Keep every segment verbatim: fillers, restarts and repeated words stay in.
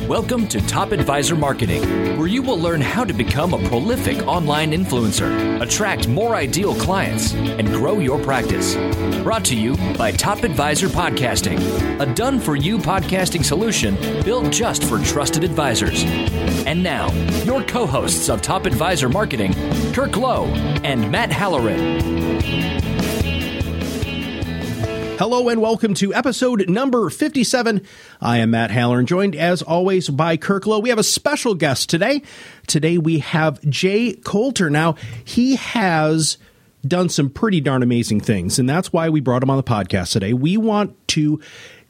Welcome to Top Advisor Marketing, where you will learn how to become a prolific online influencer, attract more ideal clients, and grow your practice. Brought to you by Top Advisor Podcasting, a done-for-you podcasting solution built just for trusted advisors. And now, your co-hosts of Top Advisor Marketing, Kirk Lowe and Matt Halloran. Hello and welcome to episode number fifty-seven. I am Matt Halloran, joined as always by Kirk Lowe. We have a special guest today. Today we have Jay Coulter. Now, he has done some pretty darn amazing things, and that's why we brought him on the podcast today. We want to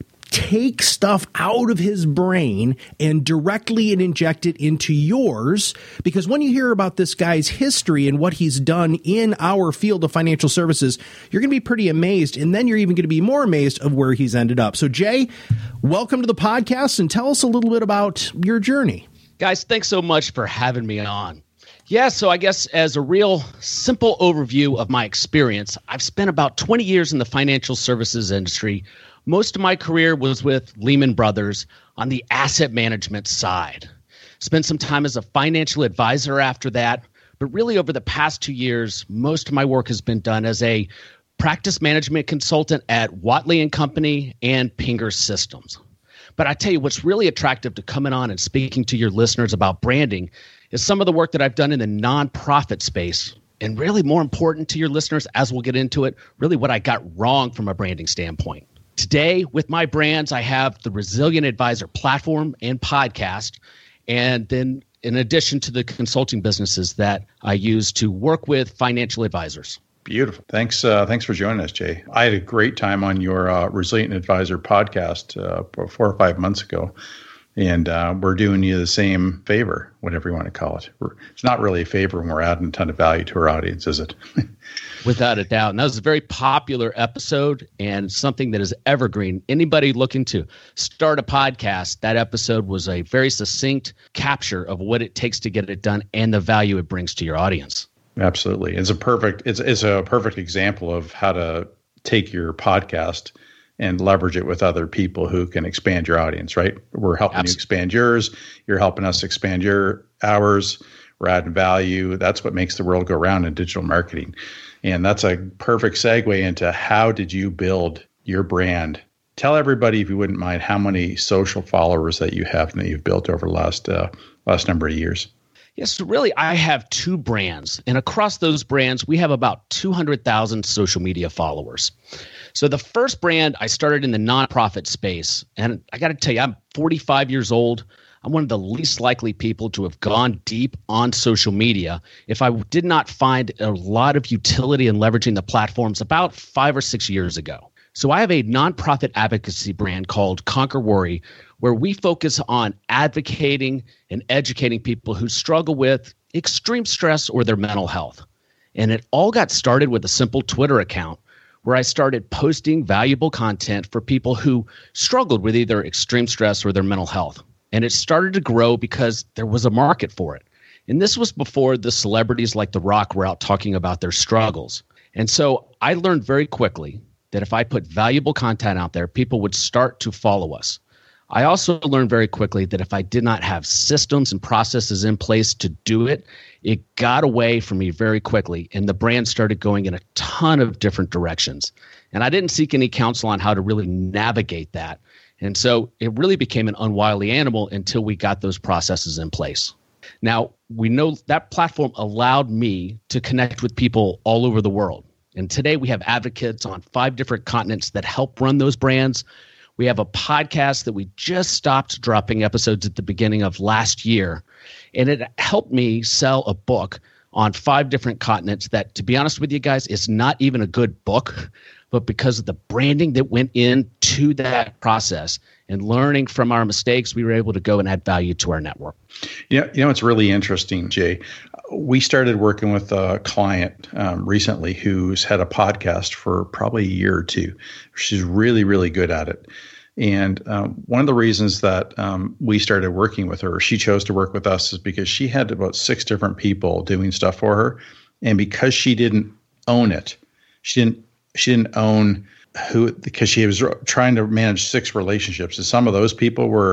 take stuff out of his brain and directly and inject it into yours, because when you hear about this guy's history and what he's done in our field of financial services, you're going to be pretty amazed, and then you're even going to be more amazed of where he's ended up. So Jay, welcome to the podcast, and tell us a little bit about your journey. Guys, thanks so much for having me on. Yeah, so I guess as a real simple overview of my experience, I've spent about twenty years in the financial services industry. Most of my career was with Lehman Brothers on the asset management side. Spent some time as a financial advisor after that, but really over the past two years, most of my work has been done as a practice management consultant at Watley and Company and Pinger Systems. But I tell you, what's really attractive to coming on and speaking to your listeners about branding is some of the work that I've done in the nonprofit space. And really more important to your listeners, as we'll get into it, really what I got wrong from a branding standpoint. Today, with my brands, I have the Resilient Advisor platform and podcast, and then in addition to the consulting businesses that I use to work with financial advisors. Beautiful. Thanks uh, Thanks for joining us, Jay. I had a great time on your uh, Resilient Advisor podcast uh, four or five months ago, and uh, we're doing you the same favor, whatever you want to call it. We're, it's not really a favor when we're adding a ton of value to our audience, is it? Without a doubt. And that was a very popular episode and something that is evergreen. Anybody looking to start a podcast, that episode was a very succinct capture of what it takes to get it done and the value it brings to your audience. Absolutely. It's a perfect it's it's a perfect example of how to take your podcast and leverage it with other people who can expand your audience, right? We're helping Absolutely. you expand yours. You're helping us expand your ours. We're adding value. That's what makes the world go round in digital marketing. And that's a perfect segue into how did you build your brand? Tell everybody, if you wouldn't mind, how many social followers that you have and that you've built over the last, uh, last number of years. Yes, so really, I have two brands. And across those brands, we have about two hundred thousand social media followers. So the first brand, I started in the nonprofit space. And I got to tell you, I'm forty-five years old. I'm one of the least likely people to have gone deep on social media if I did not find a lot of utility in leveraging the platforms about five or six years ago. So I have a nonprofit advocacy brand called Conquer Worry, where we focus on advocating and educating people who struggle with extreme stress or their mental health. And it all got started with a simple Twitter account where I started posting valuable content for people who struggled with either extreme stress or their mental health. And it started to grow because there was a market for it. And this was before the celebrities like The Rock were out talking about their struggles. And so I learned very quickly that if I put valuable content out there, people would start to follow us. I also learned very quickly that if I did not have systems and processes in place to do it, it got away from me very quickly. And the brand started going in a ton of different directions. And I didn't seek any counsel on how to really navigate that. And so it really became an unwieldy animal until we got those processes in place. Now, we know that platform allowed me to connect with people all over the world. And today we have advocates on five different continents that help run those brands. We have a podcast that we just stopped dropping episodes at the beginning of last year. And it helped me sell a book on five different continents that, to be honest with you guys, is not even a good book. But because of the branding that went into that process and learning from our mistakes, we were able to go and add value to our network. Yeah, you know, it's really interesting, Jay. We started working with a client um, recently who's had a podcast for probably a year or two. She's really, really good at it. And um, one of the reasons that um, we started working with her, she chose to work with us, is because she had about six different people doing stuff for her. And because she didn't own it, she didn't She didn't own who, because she was trying to manage six relationships. And some of those people were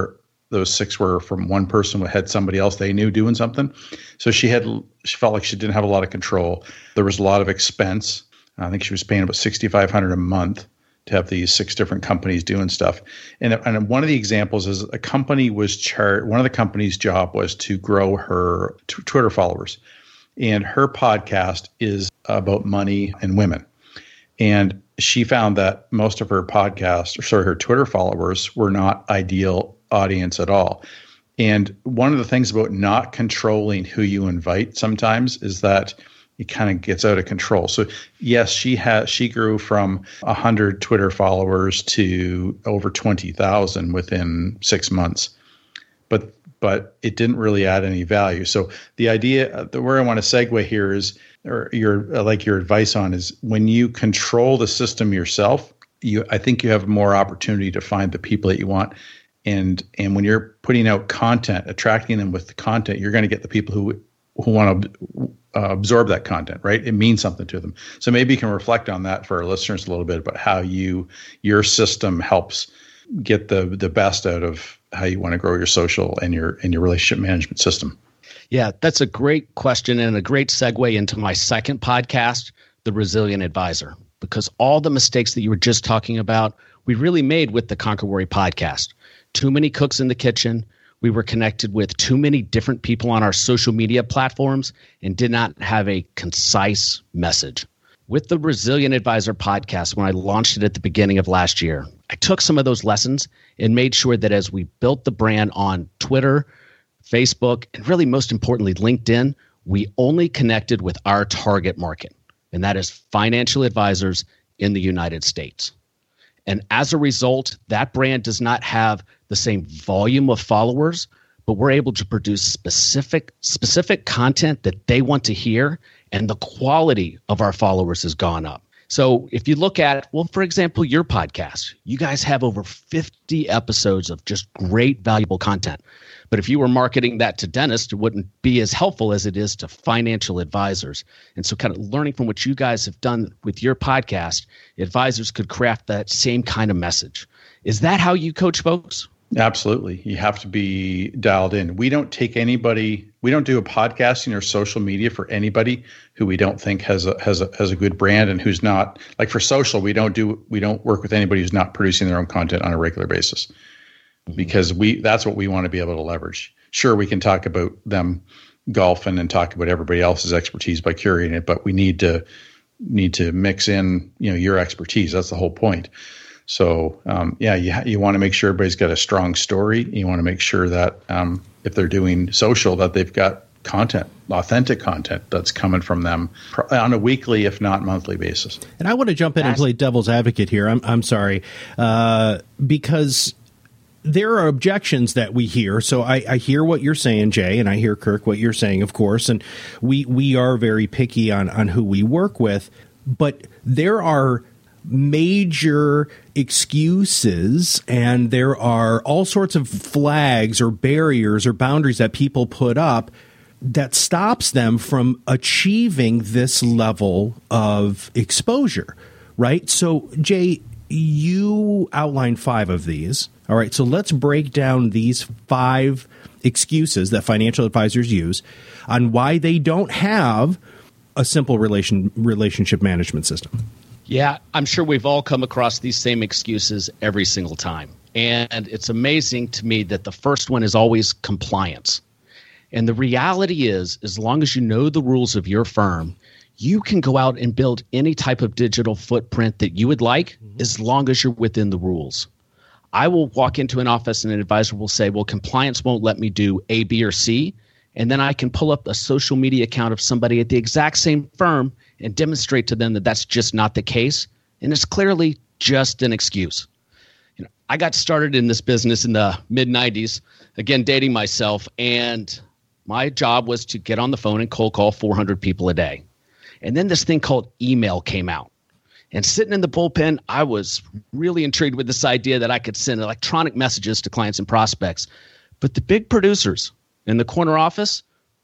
those six were from one person who had somebody else they knew doing something. So she had, she felt like she didn't have a lot of control. There was a lot of expense. I think she was paying about sixty-five hundred dollars a month to have these six different companies doing stuff. And, and one of the examples is a company was char- one of the company's job was to grow her t- Twitter followers. And her podcast is about money and women. And she found that most of her podcast, or sorry, her Twitter followers were not ideal audience at all. And one of the things about not controlling who you invite sometimes is that it kind of gets out of control. So yes, she has she grew from one hundred Twitter followers to over twenty thousand within six months. But but it didn't really add any value. So the idea, the where I want to segue here is, or your like your advice on is, when you control the system yourself, you I think you have more opportunity to find the people that you want. And and when you're putting out content, attracting them with the content, you're going to get the people who who want to uh, absorb that content, right? It means something to them. So maybe you can reflect on that for our listeners a little bit about how you your system helps get the the best out of how you want to grow your social and your and your relationship management system. Yeah, that's a great question and a great segue into my second podcast, The Resilient Advisor, because all the mistakes that you were just talking about, we really made with the Conquer Worry podcast. Too many cooks in the kitchen. We were connected with too many different people on our social media platforms and did not have a concise message. With the Resilient Advisor podcast, when I launched it at the beginning of last year, I took some of those lessons and made sure that as we built the brand on Twitter, Facebook, and really most importantly, LinkedIn, we only connected with our target market, and that is financial advisors in the United States. And as a result, that brand does not have the same volume of followers, but we're able to produce specific specific content that they want to hear, and the quality of our followers has gone up. So if you look at, well, for example, your podcast, you guys have over fifty episodes of just great, valuable content. But if you were marketing that to dentists, it wouldn't be as helpful as it is to financial advisors. And so kind of learning from what you guys have done with your podcast, advisors could craft that same kind of message. Is that how you coach folks? Absolutely. You have to be dialed in. We don't take anybody, we don't do a podcasting or social media for anybody who we don't think has a has a has a good brand and who's not, like for social, we don't do we don't work with anybody who's not producing their own content on a regular basis. Because we that's what we want to be able to leverage. Sure, we can talk about them golfing and talk about everybody else's expertise by curating it, but we need to need to mix in, you know, your expertise. That's the whole point. So, um, yeah, you you want to make sure everybody's got a strong story. You want to make sure that um, if they're doing social, that they've got content, authentic content that's coming from them on a weekly, if not monthly basis. And I want to jump in and play devil's advocate here. I'm I'm sorry, uh, because there are objections that we hear. So I, I hear what you're saying, Jay, and I hear, Kirk, what you're saying, of course. And we we are very picky on, on who we work with. But there are major excuses and there are all sorts of flags or barriers or boundaries that people put up that stops them from achieving this level of exposure, right? So, Jay, you outlined five of these. All right, so let's break down these five excuses that financial advisors use on why they don't have a simple relation relationship management system. Yeah, I'm sure we've all come across these same excuses every single time. And it's amazing to me that the first one is always compliance. And the reality is, as long as you know the rules of your firm, you can go out and build any type of digital footprint that you would like, mm-hmm. as long as you're within the rules. I will walk into an office and an advisor will say, well, compliance won't let me do A, B, or C. And then I can pull up a social media account of somebody at the exact same firm and demonstrate to them that that's just not the case. And it's clearly just an excuse. You know, I got started in this business in the mid nineties, again, dating myself. And my job was to get on the phone and cold call four hundred people a day. And then this thing called email came out. And sitting in the bullpen, I was really intrigued with this idea that I could send electronic messages to clients and prospects. But the big producers in the corner office,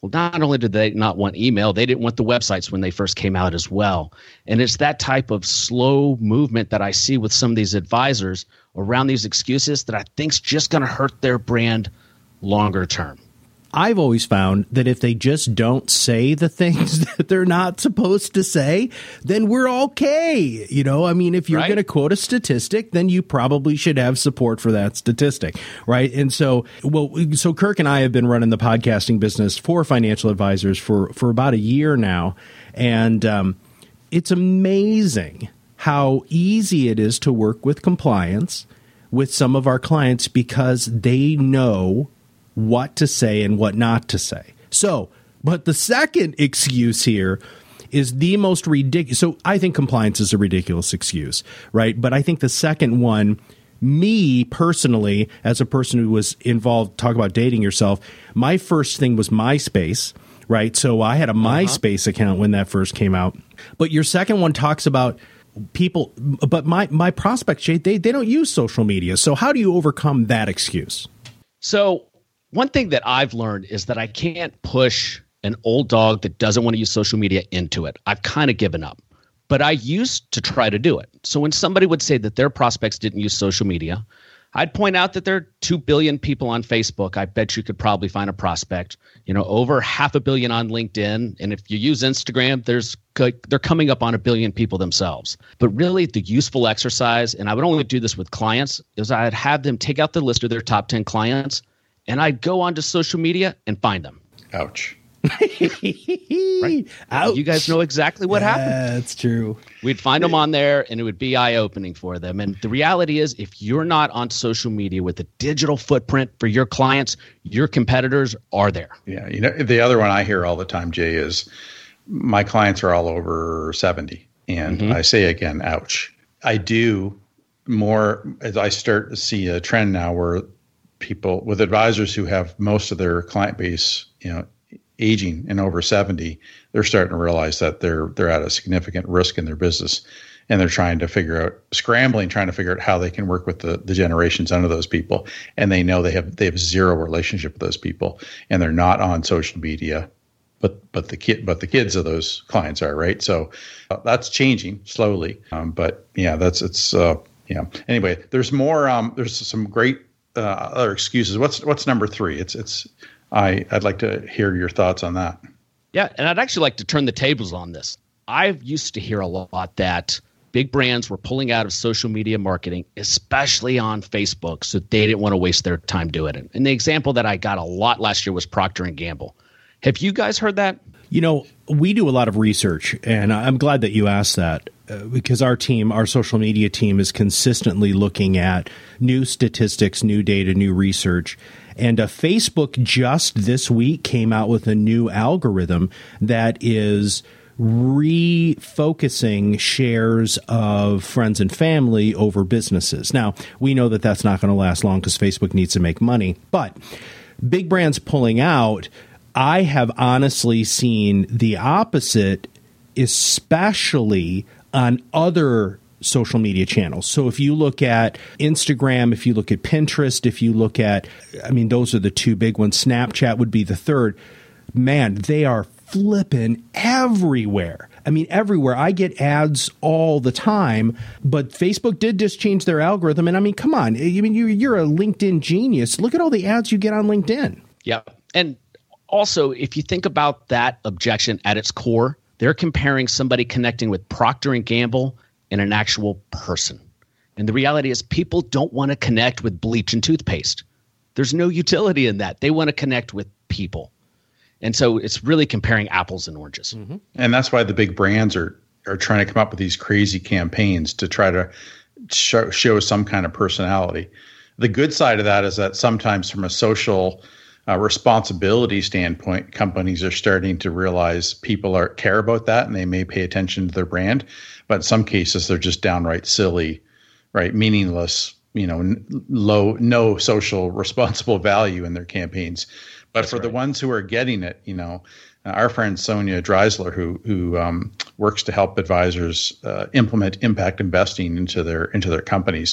Well, not only did they not want email, they didn't want the websites when they first came out as well. And it's that type of slow movement that I see with some of these advisors around these excuses that I think's just going to hurt their brand longer term. I've always found that if they just don't say the things that they're not supposed to say, then we're okay. You know, I mean, if you're right. going to quote a statistic, then you probably should have support for that statistic, right? And so, well, so Kirk and I have been running the podcasting business for financial advisors for, for about a year now. And um, it's amazing how easy it is to work with compliance with some of our clients because they know what to say and what not to say. So, but the second excuse here is the most ridiculous. So I think compliance is a ridiculous excuse, right? But I think the second one, me personally, as a person who was involved, talk about dating yourself, my first thing was MySpace, right? So I had a MySpace uh-huh. account when that first came out. But your second one talks about people, but my, my prospects, Jay, they, they don't use social media. So how do you overcome that excuse? So one thing that I've learned is that I can't push an old dog that doesn't want to use social media into it. I've kind of given up, but I used to try to do it. So when somebody would say that their prospects didn't use social media, I'd point out that there are two billion people on Facebook. I bet you could probably find a prospect, you know, over half a billion on LinkedIn. And if you use Instagram, there's they're coming up on a billion people themselves. But really the useful exercise, and I would only do this with clients, is I'd have them take out the list of their top ten clients, and I'd go onto social media and find them. Ouch. Right? Ouch. You guys know exactly what yeah, happened. That's true. We'd find them on there, and it would be eye-opening for them. And the reality is, if you're not on social media with a digital footprint for your clients, your competitors are there. Yeah. You know, the other one I hear all the time, Jay, is my clients are all over seventy. And mm-hmm. I say again, ouch. I do more as I start to see a trend now where people with advisors who have most of their client base, you know, aging and over seventy, they're starting to realize that they're they're at a significant risk in their business, and they're trying to figure out, scrambling, trying to figure out how they can work with the, the generations under those people. And they know they have they have zero relationship with those people, and they're not on social media, but but the kid but the kids of those clients are, right. So uh, that's changing slowly, um, but yeah, that's it's uh, yeah. Anyway, there's more. Um, there's some great uh, other excuses. What's what's number three? It's it's. I, I'd like to hear your thoughts on that. Yeah, and I'd actually like to turn the tables on this. I used to hear a lot that big brands were pulling out of social media marketing, especially on Facebook, so they didn't want to waste their time doing it. And the example that I got a lot last year was Procter and Gamble. Have you guys heard that? You know, we do a lot of research, and I'm glad that you asked that uh, because our team, our social media team, is consistently looking at new statistics, new data, new research. And uh, Facebook just this week came out with a new algorithm that is refocusing shares of friends and family over businesses. Now, we know that that's not going to last long because Facebook needs to make money. But big brands pulling out, I have honestly seen the opposite, especially on other social media channels. So if you look at Instagram, if you look at Pinterest, if you look at, I mean, those are the two big ones. Snapchat would be the third. Man, they are flipping everywhere. I mean, everywhere. I get ads all the time, but Facebook did just change their algorithm. And I mean, come on. I mean, you, you're a LinkedIn genius. Look at all the ads you get on LinkedIn. Yeah. And also, if you think about that objection at its core, they're comparing somebody connecting with Procter and Gamble and an actual person. And the reality is people don't want to connect with bleach and toothpaste. There's no utility in that. They want to connect with people. And so it's really comparing apples and oranges. Mm-hmm. And that's why the big brands are are trying to come up with these crazy campaigns to try to show, show some kind of personality. The good side of that is that sometimes from a social uh, responsibility standpoint, companies are starting to realize people are care about that and they may pay attention to their brand. But in some cases, they're just downright silly, right? Meaningless, you know, n- low, no social responsible value in their campaigns. But That's for right. the ones who are getting it, you know, uh, our friend Sonia Dreisler, who who um, works to help advisors uh, implement impact investing into their into their companies,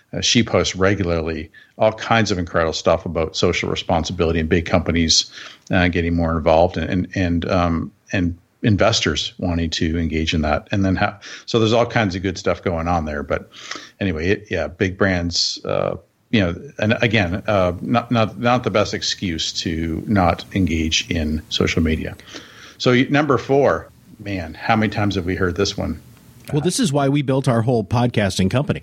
Uh, she posts regularly all kinds of incredible stuff about social responsibility and big companies uh, getting more involved and and and, um, and investors wanting to engage in that. And then how, so there's all kinds of good stuff going on there. But anyway, it, yeah, big brands, uh, you know, and again, uh, not not not the best excuse to not engage in social media. So number four, man, how many times have we heard this one? Well, this is why we built our whole podcasting company.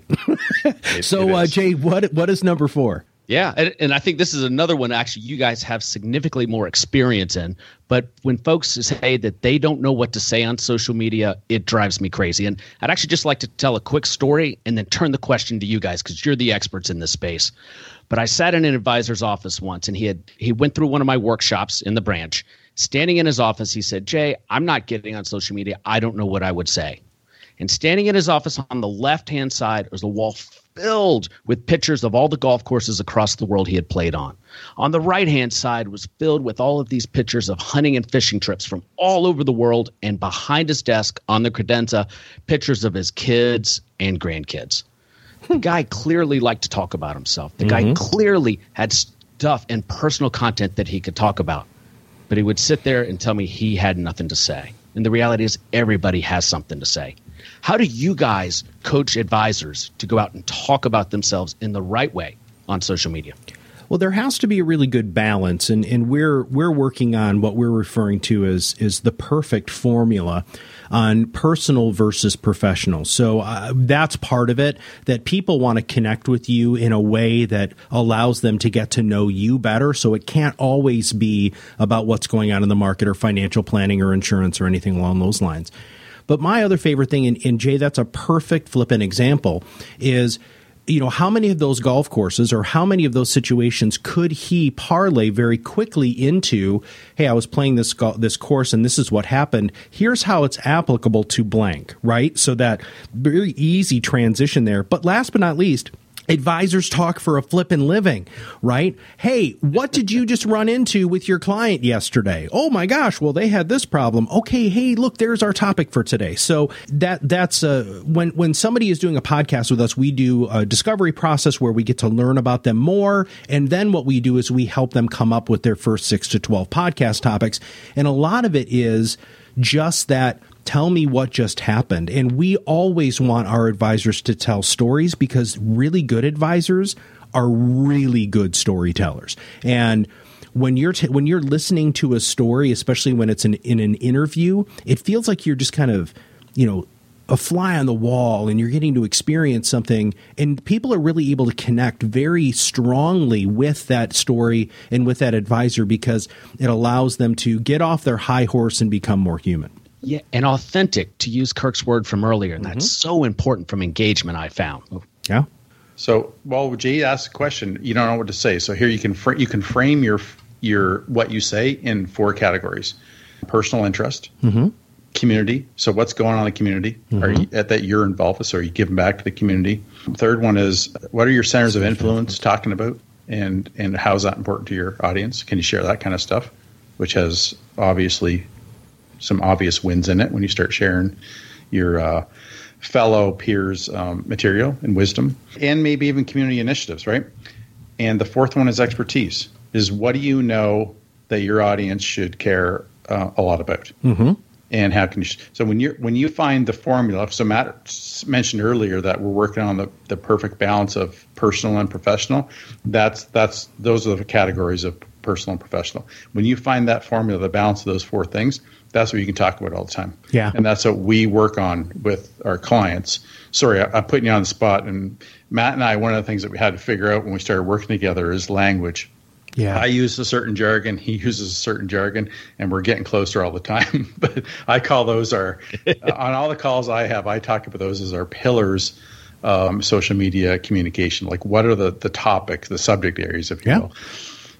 So, uh, Jay, what what is number four? Yeah, and, and I think this is another one actually you guys have significantly more experience in. But when folks say that they don't know what to say on social media, it drives me crazy. And I'd actually just like to tell a quick story and then turn the question to you guys because you're the experts in this space. But I sat in an advisor's office once, and he had he went through one of my workshops in the branch. Standing in his office, he said, Jay, I'm not getting on social media. I don't know what I would say. And standing in his office on the left-hand side was a wall filled with pictures of all the golf courses across the world he had played on. On the right-hand side was filled with all of these pictures of hunting and fishing trips from all over the world. And behind his desk on the credenza, pictures of his kids and grandkids. The guy clearly liked to talk about himself. The mm-hmm. guy clearly had stuff and personal content that he could talk about. But he would sit there and tell me he had nothing to say. And the reality is everybody has something to say. How do you guys coach advisors to go out and talk about themselves in the right way on social media? Well, there has to be a really good balance, and, and we're we're working on what we're referring to as is the perfect formula on personal versus professional. So uh, that's part of it, that people want to connect with you in a way that allows them to get to know you better. So it can't always be about what's going on in the market or financial planning or insurance or anything along those lines. But my other favorite thing, and, and Jay, that's a perfect flippant example, is, you know, how many of those golf courses or how many of those situations could he parlay very quickly into, hey, I was playing this go- this course and this is what happened. Here's how it's applicable to blank, right? So that very easy transition there. But last but not least, advisors talk for a flippin' living, right? Hey, what did you just run into with your client yesterday? Oh my gosh, well, they had this problem. Okay, hey, look, there's our topic for today. So that that's uh, when when somebody is doing a podcast with us, we do a discovery process where we get to learn about them more, and then what we do is we help them come up with their first six to twelve podcast topics, and a lot of it is just that. Tell me what just happened. And we always want our advisors to tell stories because really good advisors are really good storytellers. And when you're t- when you're listening to a story, especially when it's in, in an interview, it feels like you're just kind of, you know, a fly on the wall and you're getting to experience something. And people are really able to connect very strongly with that story and with that advisor because it allows them to get off their high horse and become more human. Yeah, and authentic, to use Kirk's word from earlier. And mm-hmm. that's so important from engagement, I found. Yeah. So, well, Jay asked a question. You don't know what to say. So here you can fr- you can frame your your what you say in four categories: personal interest, mm-hmm. community. So what's going on in the community? Mm-hmm. Are you, at that you're involved with? So are you giving back to the community? Third one is, what are your centers of influence talking about, and and how is that important to your audience? Can you share that kind of stuff, which has obviously some obvious wins in it when you start sharing your uh, fellow peers' um, material and wisdom, and maybe even community initiatives, right? And the fourth one is expertise. Is what do you know that your audience should care uh, a lot about, mm-hmm. and how can you? So when you when you find the formula, so Matt mentioned earlier that we're working on the, the perfect balance of personal and professional. That's that's those are the categories of personal and professional. When you find that formula, the balance of those four things, that's what you can talk about all the time. Yeah. And that's what we work on with our clients. Sorry, I, I'm putting you on the spot. And Matt and I, one of the things that we had to figure out when we started working together is language. Yeah. I use a certain jargon. He uses a certain jargon, and we're getting closer all the time. But I call those our, on all the calls I have, I talk about those as our pillars, um, social media communication. Like what are the, the topic, the subject areas, if you yeah. will.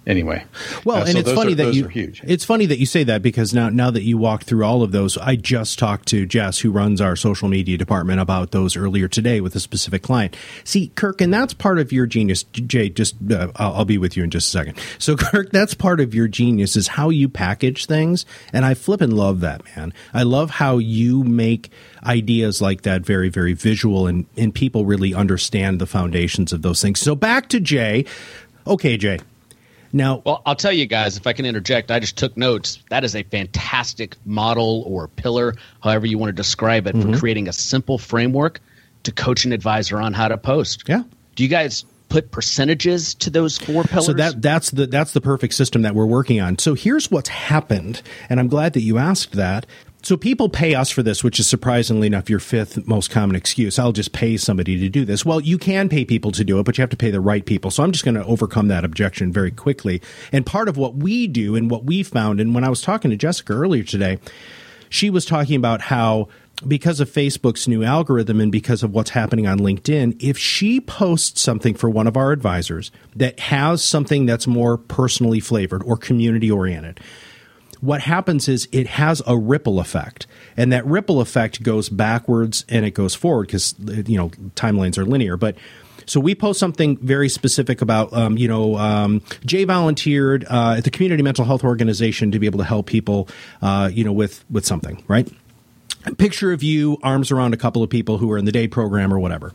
anyway. Well, uh, and so it's funny are, that you huge. It's funny that you say that, because now now that you walk through all of those, I just talked to Jess, who runs our social media department, about those earlier today with a specific client. See, Kirk, and that's part of your genius. Jay, just uh, I'll, I'll be with you in just a second. So, Kirk, that's part of your genius, is how you package things, and I flippin' love that, man. I love how you make ideas like that very, very visual, and and people really understand the foundations of those things. So back to Jay. Okay, Jay. Now, well, I'll tell you guys, if I can interject, I just took notes. That is a fantastic model or pillar, however you want to describe it, mm-hmm. for creating a simple framework to coach an advisor on how to post. Yeah. Do you guys put percentages to those four pillars? So that that's the that's the perfect system that we're working on. So here's what's happened, and I'm glad that you asked that. So people pay us for this, which is surprisingly enough your fifth most common excuse. I'll just pay somebody to do this. Well, you can pay people to do it, but you have to pay the right people. So I'm just going to overcome that objection very quickly. And part of what we do and what we found, and when I was talking to Jessica earlier today, she was talking about how because of Facebook's new algorithm and because of what's happening on LinkedIn, if she posts something for one of our advisors that has something that's more personally flavored or community oriented, what happens is it has a ripple effect, and that ripple effect goes backwards and it goes forward because, you know, timelines are linear. But so we post something very specific about, um, you know, um, Jay volunteered uh, at the Community Mental Health Organization to be able to help people, uh, you know, with with something, right? A picture of you, arms around a couple of people who are in the day program or whatever.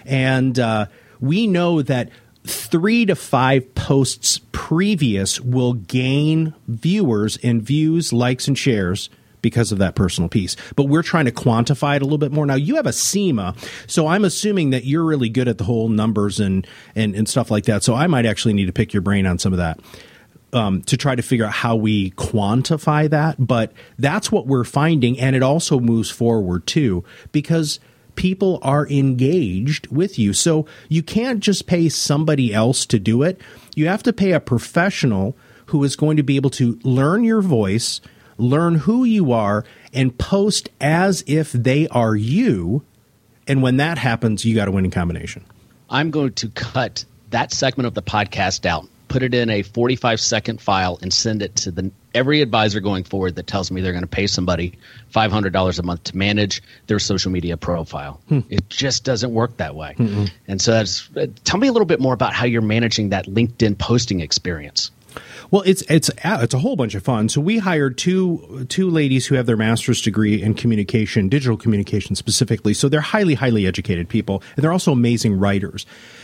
And uh, we know that three to five posts previous will gain viewers and views, likes, and shares because of that personal piece. But we're trying to quantify it a little bit more. Now, you have a SEMA, so I'm assuming that you're really good at the whole numbers and, and, and stuff like that. So I might actually need to pick your brain on some of that um, to try to figure out how we quantify that. But that's what we're finding, and it also moves forward, too, because people are engaged with you. So you can't just pay somebody else to do it. You have to pay a professional who is going to be able to learn your voice, learn who you are, and post as if they are you. And when that happens, you got a winning combination. I'm going to cut that segment of the podcast out, put it in a forty-five second file, and send it to the every advisor going forward that tells me they're going to pay somebody five hundred dollars a month to manage their social media profile. Hmm. It just doesn't work that way. Mm-hmm. And so that's, tell me a little bit more about how you're managing that LinkedIn posting experience. Well, it's it's it's a whole bunch of fun. So we hired two two ladies who have their master's degree in communication, digital communication specifically. So they're highly, highly educated people, and they're also amazing writers.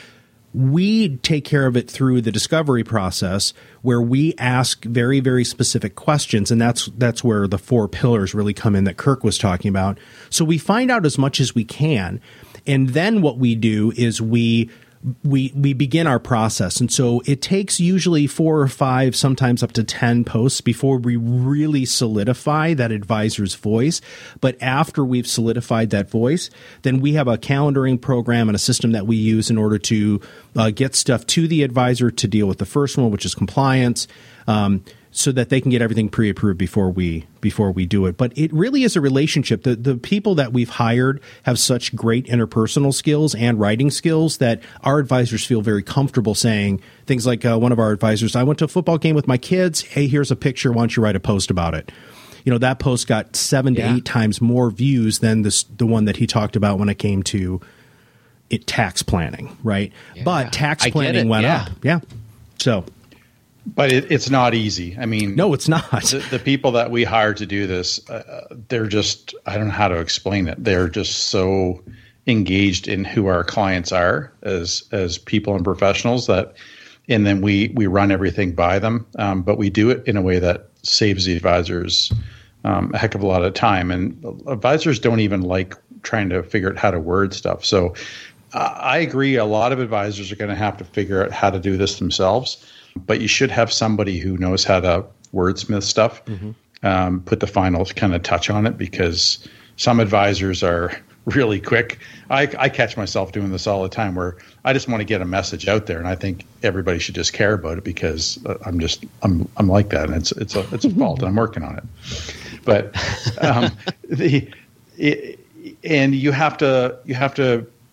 We take care of it through the discovery process, where we ask very, very specific questions, and that's that's where the four pillars really come in that Kirk was talking about. So we find out as much as we can, and then what we do is we we we begin our process. And so it takes usually four or five, sometimes up to ten posts before we really solidify that advisor's voice. But after we've solidified that voice, then we have a calendaring program and a system that we use in order to uh, get stuff to the advisor to deal with the first one, which is compliance, um, so that they can get everything pre-approved before we before we do it. But it really is a relationship. The the people that we've hired have such great interpersonal skills and writing skills that our advisors feel very comfortable saying things like, uh, one of our advisors, I went to a football game with my kids. Hey, here's a picture. Why don't you write a post about it? You know, that post got seven yeah. to eight times more views than this, the one that he talked about when it came to it, tax planning, right? Yeah. But tax planning went yeah. up. Yeah. So... But it, it's not easy. I mean, no, it's not. the, the people that we hire to do this, uh, they're just, I don't know how to explain it. They're just so engaged in who our clients are as as people and professionals that, and then we, we run everything by them. Um, but we do it in a way that saves the advisors um, a heck of a lot of time. And advisors don't even like trying to figure out how to word stuff. So uh, I agree. A lot of advisors are going to have to figure out how to do this themselves. But you should have somebody who knows how to wordsmith stuff, mm-hmm. um, put the final kind of touch on it, because some advisors are really quick. I, I catch myself doing this all the time, where I just want to get a message out there, and I think everybody should just care about it, because I'm just I'm I'm like that, and it's it's a it's a fault, and I'm working on it. But um, the it, and you have to you have to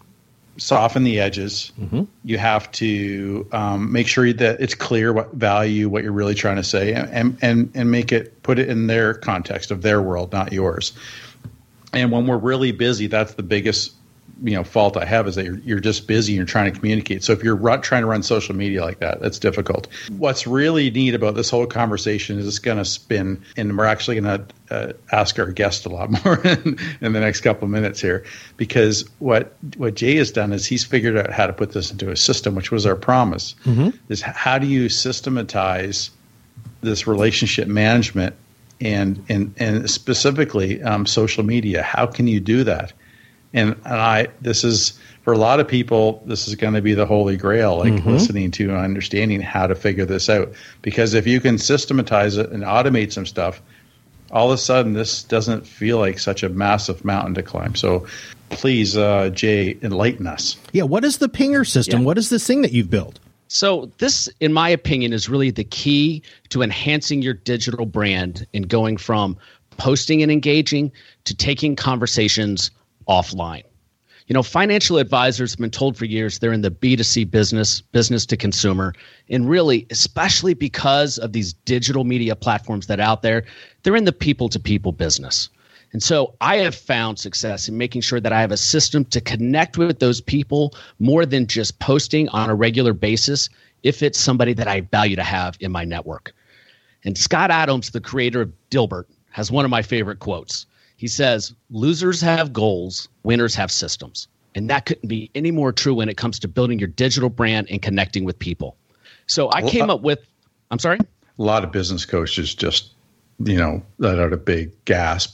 soften the edges. Mm-hmm. You have to um, make sure that it's clear what value, what you're really trying to say, and, and, and make it, put it in their context of their world, not yours. And when we're really busy, that's the biggest, you know, fault I have is that you're, you're just busy and you're trying to communicate. So if you're run, trying to run social media like that, that's difficult. What's really neat about this whole conversation is it's going to spin, and we're actually going to uh, ask our guest a lot more in, in the next couple of minutes here, because what what Jay has done is he's figured out how to put this into a system, which was our promise. Mm-hmm. Is how do you systematize this relationship management and and and specifically um, social media? How can you do that? And, and I, this is, for a lot of people, this is going to be the holy grail, like mm-hmm. listening to and understanding how to figure this out. Because if you can systematize it and automate some stuff, all of a sudden this doesn't feel like such a massive mountain to climb. So please, uh, Jay, enlighten us. Yeah, what is the Pinger system? Yeah. What is this thing that you've built? So this, in my opinion, is really the key to enhancing your digital brand and going from posting and engaging to taking conversations offline. You know, financial advisors have been told for years they're in the B two C business, business to consumer. And really, especially because of these digital media platforms that are out there, they're in the people to people business. And so I have found success in making sure that I have a system to connect with those people more than just posting on a regular basis if it's somebody that I value to have in my network. And Scott Adams, the creator of Dilbert, has one of my favorite quotes. He says, losers have goals, winners have systems. And that couldn't be any more true when it comes to building your digital brand and connecting with people. So I came up with, I'm sorry? A lot of business coaches just, you know, let out a big gasp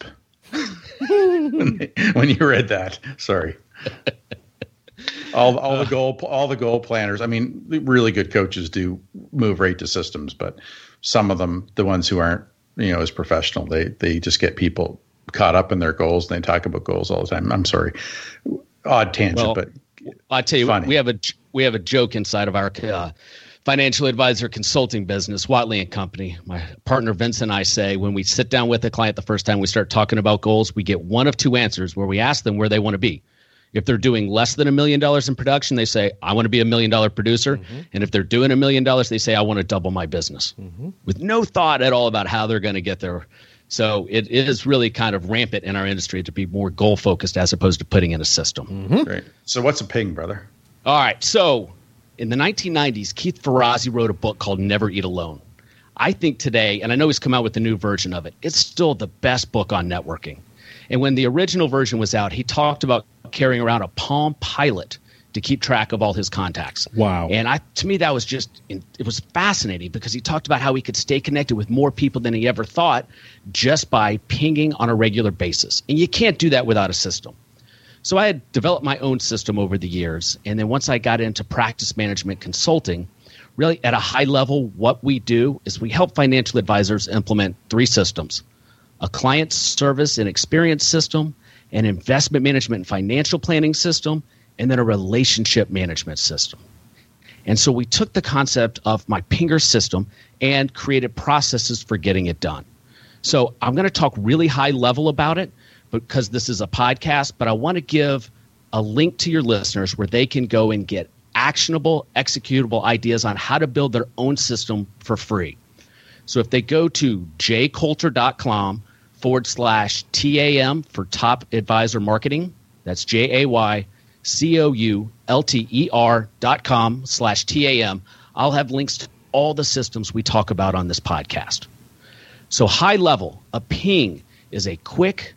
when, they, when you read that. Sorry. all all the goal all the goal planners. I mean, really good coaches do move right to systems, but some of them, the ones who aren't, you know, as professional, they they just get people caught up in their goals and they talk about goals all the time. I'm sorry, odd tangent, well, but I tell you funny. what, we have a we have a joke inside of our uh, financial advisor consulting business, Watley and Company. My partner Vince and I say when we sit down with a client the first time we start talking about goals, we get one of two answers where we ask them where they want to be. If they're doing less than a million dollars in production, they say, I want to be a million dollar producer. Mm-hmm. And if they're doing a million dollars, they say, I want to double my business, mm-hmm. with no thought at all about how they're going to get there. So it is really kind of rampant in our industry to be more goal focused as opposed to putting in a system. Mm-hmm. Great. So what's a ping, brother? All right. So in the nineteen nineties, Keith Ferrazzi wrote a book called Never Eat Alone. I think today, and I know he's come out with a new version of it, it's still the best book on networking. And when the original version was out, he talked about carrying around a Palm Pilot to keep track of all his contacts. Wow. And I, to me, that was just, it was fascinating because he talked about how he could stay connected with more people than he ever thought just by pinging on a regular basis. And you can't do that without a system. So I had developed my own system over the years. And then once I got into practice management consulting, really at a high level, what we do is we help financial advisors implement three systems: a client service and experience system, an investment management and financial planning system, and then a relationship management system. And so we took the concept of my Pinger system and created processes for getting it done. So I'm going to talk really high level about it because this is a podcast, but I want to give a link to your listeners where they can go and get actionable, executable ideas on how to build their own system for free. So if they go to jaycoulter.com forward slash TAM for Top Advisor Marketing, that's J A Y C O U L T E R dot com slash T A M, I'll have links to all the systems we talk about on this podcast. So high level, a ping is a quick,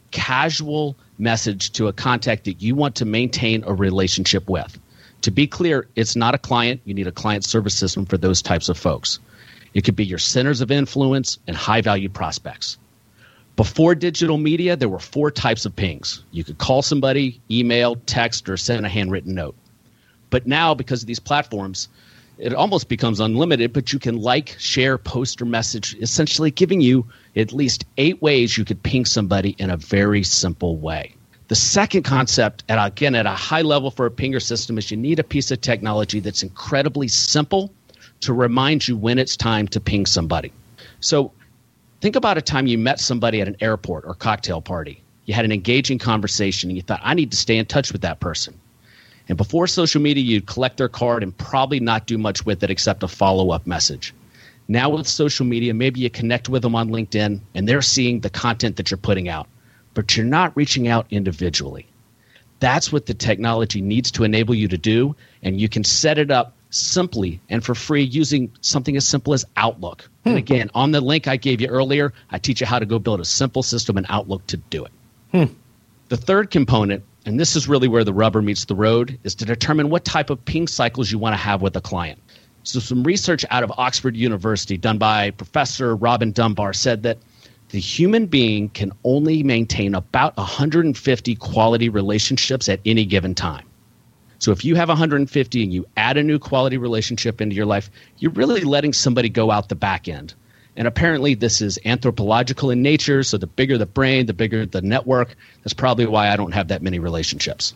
casual message to a contact that you want to maintain a relationship with. To be clear, it's not a client. You need a client service system for those types of folks. It could be your centers of influence and high-value prospects. Before digital media, there were four types of pings. You could call somebody, email, text, or send a handwritten note. But now, because of these platforms, it almost becomes unlimited, but you can like, share, post, or message, essentially giving you at least eight ways you could ping somebody in a very simple way. The second concept, and again, at a high level for a pinger system, is you need a piece of technology that's incredibly simple to remind you when it's time to ping somebody. So think about a time you met somebody at an airport or cocktail party. You had an engaging conversation and you thought, I need to stay in touch with that person. And before social media, you'd collect their card and probably not do much with it except a follow-up message. Now with social media, maybe you connect with them on LinkedIn and they're seeing the content that you're putting out, but you're not reaching out individually. That's what the technology needs to enable you to do, and you can set it up simply and for free using something as simple as Outlook. Hmm. And again, on the link I gave you earlier, I teach you how to go build a simple system in Outlook to do it. Hmm. The third component, and this is really where the rubber meets the road, is to determine what type of ping cycles you want to have with a client. So some research out of Oxford University done by Professor Robin Dunbar said that the human being can only maintain about one hundred fifty quality relationships at any given time. So if you have one hundred fifty and you add a new quality relationship into your life, you're really letting somebody go out the back end. And apparently this is anthropological in nature, so the bigger the brain, the bigger the network. That's probably why I don't have that many relationships.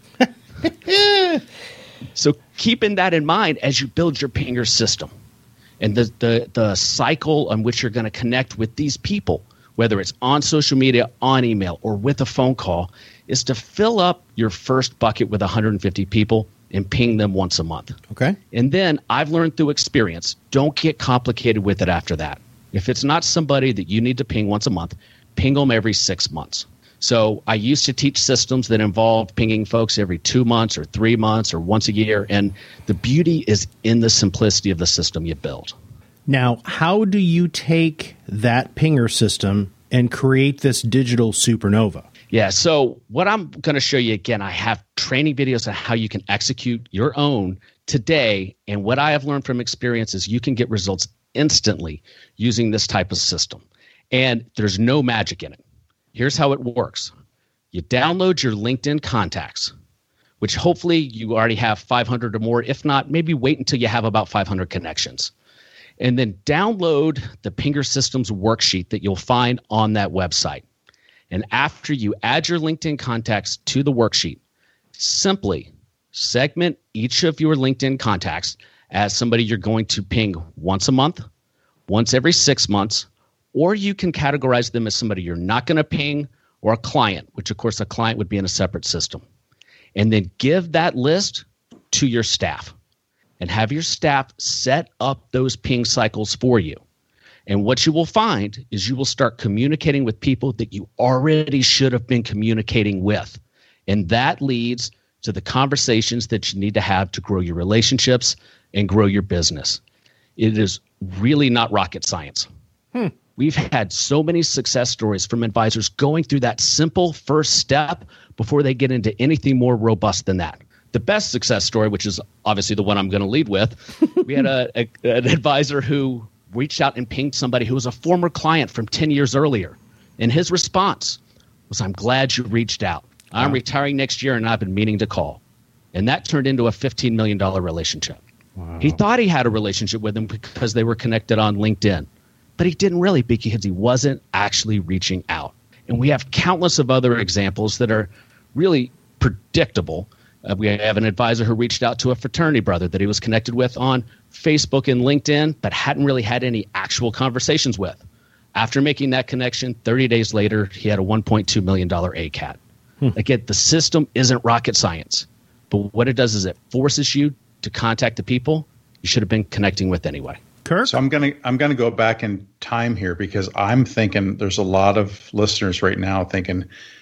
So keeping that in mind as you build your pinger system and the, the, the cycle on which you're going to connect with these people, whether it's on social media, on email, or with a phone call, is to fill up your first bucket with one hundred fifty people and ping them once a month. Okay. And then I've learned through experience, don't get complicated with it after that. If it's not somebody that you need to ping once a month, ping them every six months. So I used to teach systems that involved pinging folks every two months or three months or once a year. And the beauty is in the simplicity of the system you build. Now, how do you take that pinger system and create this digital supernova? Yeah, so what I'm going to show you again, I have training videos on how you can execute your own today. And what I have learned from experience is you can get results instantly using this type of system. And there's no magic in it. Here's how it works. You download your LinkedIn contacts, which hopefully you already have five hundred or more. If not, maybe wait until you have about five hundred connections. And then download the Pinger Systems worksheet that you'll find on that website. And after you add your LinkedIn contacts to the worksheet, simply segment each of your LinkedIn contacts as somebody you're going to ping once a month, once every six months, or you can categorize them as somebody you're not going to ping, or a client, which of course a client would be in a separate system. And then give that list to your staff and have your staff set up those ping cycles for you. And what you will find is you will start communicating with people that you already should have been communicating with. And that leads to the conversations that you need to have to grow your relationships and grow your business. It is really not rocket science. Hmm. We've had so many success stories from advisors going through that simple first step before they get into anything more robust than that. The best success story, which is obviously the one I'm going to lead with, we had a, a, an advisor who reached out and pinged somebody who was a former client from ten years earlier. And his response was, "I'm glad you reached out. I'm wow. retiring next year and I've been meaning to call." And that turned into a fifteen million dollars relationship. Wow. He thought he had a relationship with him because they were connected on LinkedIn. But he didn't really, because he wasn't actually reaching out. And we have countless of other examples that are really predictable. Uh, we have an advisor who reached out to a fraternity brother that he was connected with on Facebook and LinkedIn, but hadn't really had any actual conversations with. After making that connection, thirty days later, he had a one point two million dollars A C A T. Hmm. Again, the system isn't rocket science. But what it does is it forces you to contact the people you should have been connecting with anyway. Kirk? So I'm gonna I'm gonna go back in time here because I'm thinking there's a lot of listeners right now thinking,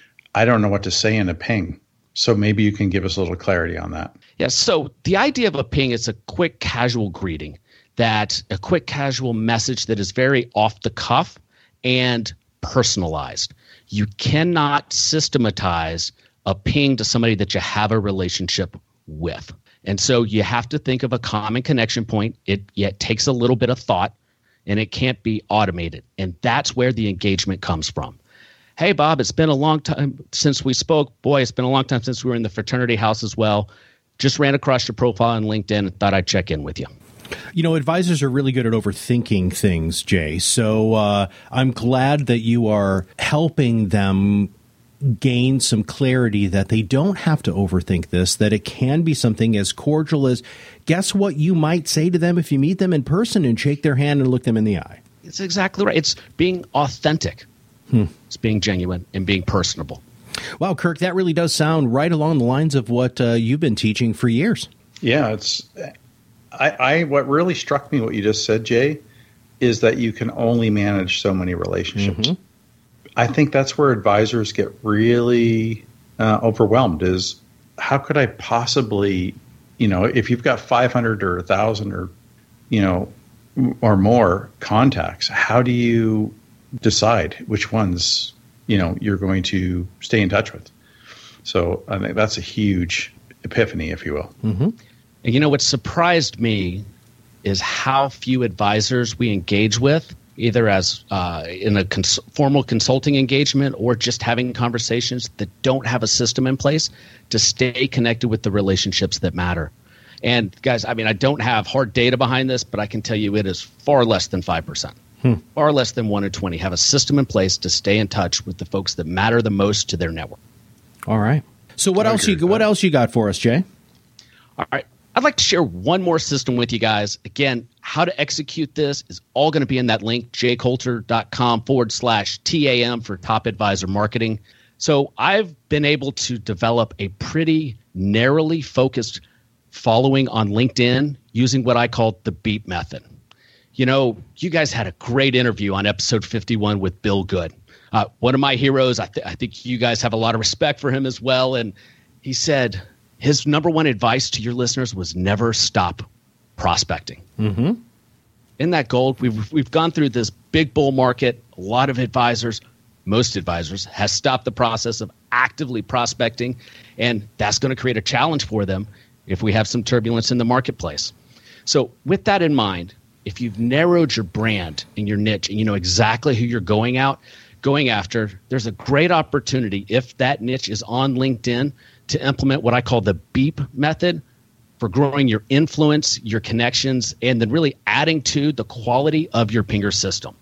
I don't know what to say in a ping. So maybe you can give us a little clarity on that. Yeah. So the idea of a ping is a quick casual greeting, that a quick casual message that is very off the cuff and personalized. You cannot systematize a ping to somebody that you have a relationship with. And so you have to think of a common connection point. It, it takes a little bit of thought, and it can't be automated. And that's where the engagement comes from. Hey, Bob, it's been a long time since we spoke. Boy, it's been a long time since we were in the fraternity house as well. Just ran across your profile on LinkedIn and thought I'd check in with you. You know, advisors are really good at overthinking things, Jay. So uh, I'm glad that you are helping them gain some clarity that they don't have to overthink this, that it can be something as cordial as, guess what you might say to them if you meet them in person and shake their hand and look them in the eye. It's exactly right. It's being authentic. Hmm. It's being genuine and being personable. Wow, Kirk, that really does sound right along the lines of what uh, you've been teaching for years. Yeah, it's I, I what really struck me, what you just said, Jay, is that you can only manage so many relationships. Mm-hmm. I think that's where advisors get really uh, overwhelmed is how could I possibly, you know, if you've got five hundred or one thousand or, you know, or more contacts, how do you decide which ones, you know, you're going to stay in touch with? So I think that's a huge epiphany, if you will. Mm-hmm. And you know, what surprised me is how few advisors we engage with, either as uh, in a cons- formal consulting engagement or just having conversations that don't have a system in place to stay connected with the relationships that matter. And guys, I mean, I don't have hard data behind this, but I can tell you it is far less than five percent. Hmm. Far less than one in twenty have a system in place to stay in touch with the folks that matter the most to their network. All right. So what I else you what else you got for us, Jay? All right. I'd like to share one more system with you guys. Again, how to execute this is all going to be in that link, jaycoulter.com forward slash TAM for Top Advisor Marketing. So I've been able to develop a pretty narrowly focused following on LinkedIn using what I call the BEEP method. You know, you guys had a great interview on episode fifty-one with Bill Good. Uh, one of my heroes. I, th- I think you guys have a lot of respect for him as well. And he said his number one advice to your listeners was never stop prospecting. Mm-hmm. In that gold, we've we've gone through this big bull market. A lot of advisors, most advisors, has stopped the process of actively prospecting, and that's going to create a challenge for them if we have some turbulence in the marketplace. So with that in mind, if you've narrowed your brand and your niche and you know exactly who you're going out, going after, there's a great opportunity if that niche is on LinkedIn to implement what I call the BEEP method for growing your influence, your connections, and then really adding to the quality of your pinger system.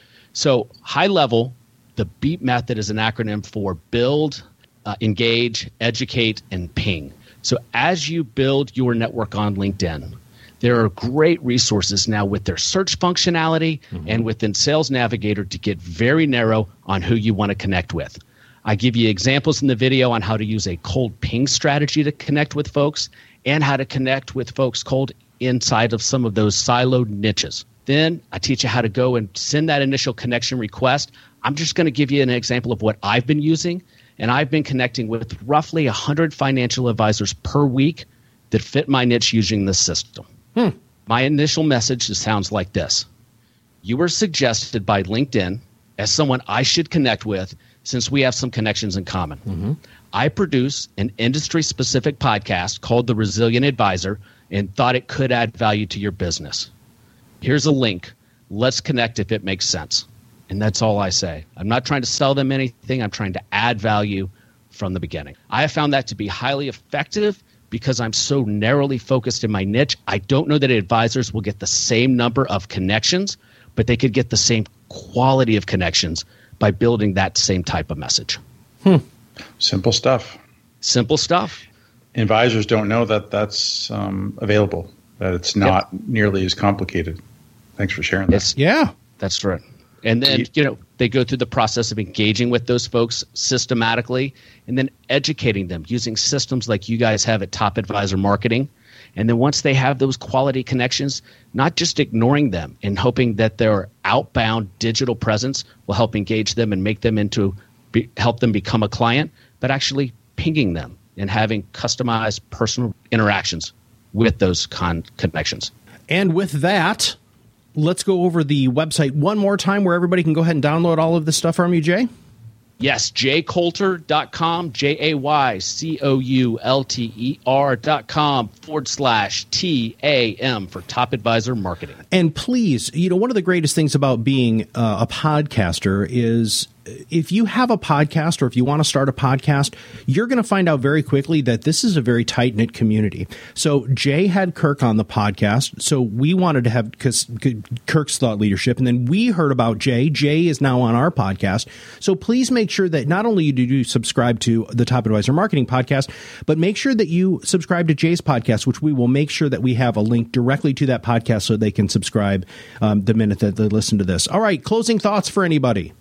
So high level, the BEEP method is an acronym for build, uh, engage, educate, and ping. So as you build your network on LinkedIn, there are great resources now with their search functionality mm-hmm. and within Sales Navigator to get very narrow on who you want to connect with. I give you examples in the video on how to use a cold ping strategy to connect with folks and how to connect with folks cold inside of some of those siloed niches. Then I teach you how to go and send that initial connection request. I'm just going to give you an example of what I've been using, and I've been connecting with roughly one hundred financial advisors per week that fit my niche using this system. Hmm. My initial message sounds like this. You were suggested by LinkedIn as someone I should connect with since we have some connections in common. Mm-hmm. I produce an industry-specific podcast called The Resilient Advisor and thought it could add value to your business. Here's a link. Let's connect if it makes sense. And that's all I say. I'm not trying to sell them anything. I'm trying to add value from the beginning. I have found that to be highly effective because I'm so narrowly focused in my niche. I don't know that advisors will get the same number of connections, but they could get the same quality of connections by building that same type of message. Hmm. Simple stuff. Simple stuff. Advisors don't know that that's um, available, that it's not yep. nearly as complicated. Thanks for sharing that. It's, yeah. That's right. And then, you know, they go through the process of engaging with those folks systematically and then educating them using systems like you guys have at Top Advisor Marketing. And then once they have those quality connections, not just ignoring them and hoping that their outbound digital presence will help engage them and make them into, be, help them become a client, but actually pinging them and having customized personal interactions with those con- connections. And with that, let's go over the website one more time where everybody can go ahead and download all of this stuff from you, Jay. Yes, jay coulter dot com, J A Y C O U L T E R dot com forward slash T A M for Top Advisor Marketing. And please, you know, one of the greatest things about being uh, a podcaster is if you have a podcast or if you want to start a podcast, you're going to find out very quickly that this is a very tight-knit community. So Jay had Kirk on the podcast, so we wanted to have because Kirk's thought leadership, and then we heard about Jay. Jay is now on our podcast. So please make sure that not only do you subscribe to the Top Advisor Marketing podcast, but make sure that you subscribe to Jay's podcast, which we will make sure that we have a link directly to that podcast so they can subscribe um, the minute that they listen to this. All right, closing thoughts for anybody.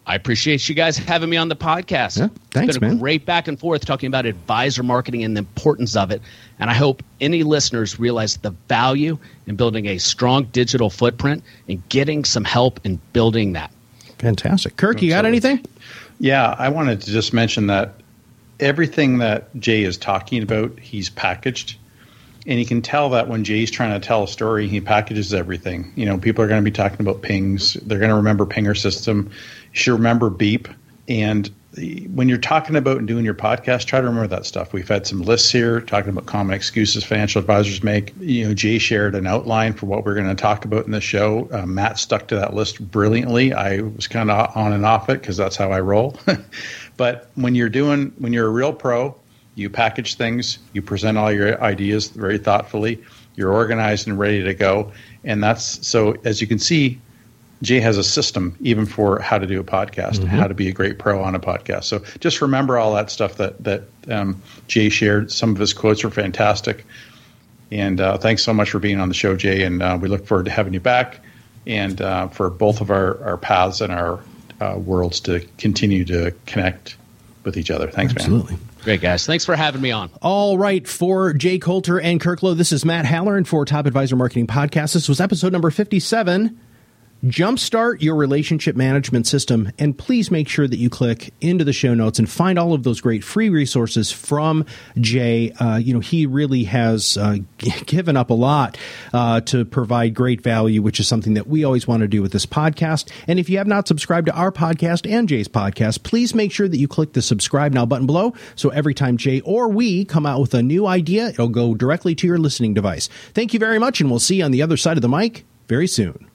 I appreciate you guys having me on the podcast. Yeah, thanks, it's been a man. great back and forth talking about advisor marketing and the importance of it. And I hope any listeners realize the value in building a strong digital footprint and getting some help in building that. Fantastic. Kirk, you got anything? Yeah, I wanted to just mention that everything that Jay is talking about, he's packaged. And you can tell that when Jay's trying to tell a story, he packages everything. You know, people are going to be talking about pings. They're going to remember Pinger System. You should remember Beep. And the, when you're talking about and doing your podcast, try to remember that stuff. We've had some lists here talking about common excuses financial advisors make. You know, Jay shared an outline for what we're going to talk about in the show. Uh, Matt stuck to that list brilliantly. I was kind of on and off it because that's how I roll. But when you're doing, when you're a real pro, you package things, you present all your ideas very thoughtfully, you're organized and ready to go. And that's, so as you can see, Jay has a system even for how to do a podcast, mm-hmm. and how to be a great pro on a podcast. So just remember all that stuff that, that um, Jay shared. Some of his quotes are fantastic. And uh, thanks so much for being on the show, Jay. And uh, we look forward to having you back, and uh, for both of our, our paths and our uh, worlds to continue to connect with each other. Thanks, Absolutely. man. Great, guys. Thanks for having me on. All right. For Jay Coulter and Kirk Lowe, this is Matt Halloran for Top Advisor Marketing Podcast. This was episode number fifty-seven. Jumpstart your relationship management system, and please make sure that you click into the show notes and find all of those great free resources from Jay. Uh, you know, he really has uh, g- given up a lot uh, to provide great value, which is something that we always want to do with this podcast. And if you have not subscribed to our podcast and Jay's podcast, please make sure that you click the subscribe now button below. So every time Jay or we come out with a new idea, it'll go directly to your listening device. Thank you very much, and we'll see you on the other side of the mic very soon.